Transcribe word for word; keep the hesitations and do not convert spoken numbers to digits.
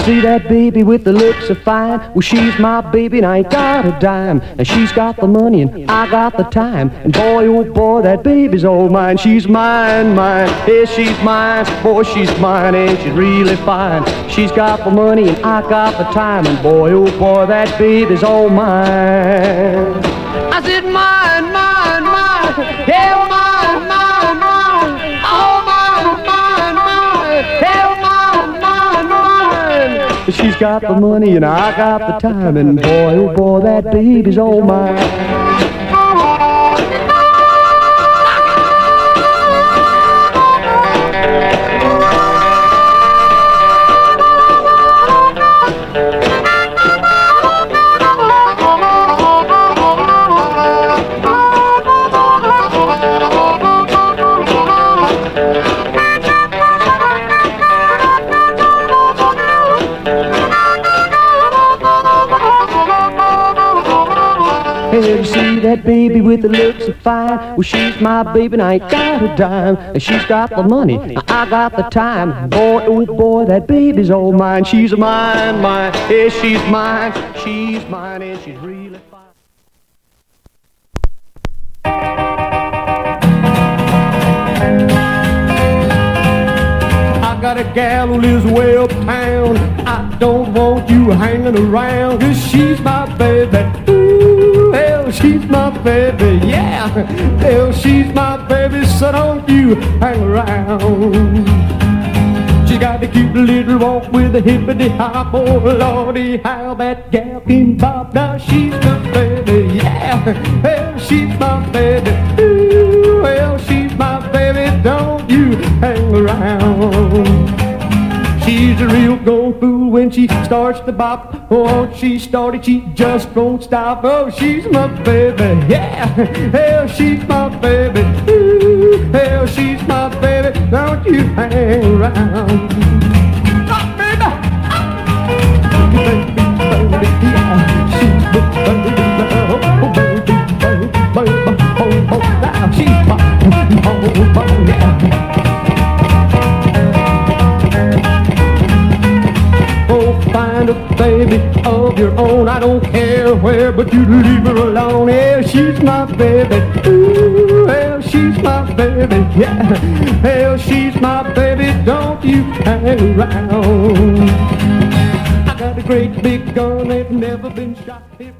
See that baby with the looks so fine? Well, she's my baby and I ain't got a dime. And she's got the money and I got the time. And boy, oh boy, that baby's all mine. She's mine, mine, yeah, she's mine. Boy, she's mine and she's really fine. She's got the money and I got the time. And boy, oh boy, that baby's all mine. I said mine, mine, mine, yeah, mine, mine, mine, all mine, mine, mine, yeah, mine, mine, mine. She's got the money and I got the time. And boy, oh boy, that baby's all mine. Hey, you see that baby with the looks so fine? Well, she's my baby and I ain't got a dime. And she's got the money, I got the time. Boy, oh boy, that baby's all mine. She's mine, mine, yeah, she's mine. She's mine and she's really fine. I got a gal who lives way uptown. I don't want you hanging around, 'cause she's my baby. Ooh, hell, she's my baby, yeah. Hell, she's my baby, so don't you hang around. She got a cute little walk with a hippity hop. Oh, Lordy, how that gal can pop. Now she's my baby, yeah. Hell, she's my baby. Ooh, hell, she's my baby, don't you hang around. She's a real gold fool when she starts to bop. Oh, once she started, she just won't stop. Oh, she's my baby, yeah. Hell, she's my baby. Ooh, hell, she's my baby. Don't you hang around. Oh, baby. Baby, baby, yeah. She's my baby. Oh, baby, baby, baby. Oh, oh, now she's my baby. Oh, oh, yeah. Find a baby of your own. I don't care where, but you leave her alone. Yeah, she's my baby. Ooh, hell, she's my baby. Yeah, hell, she's my baby. Don't you hang around. I got a great big gun, they've never been shot.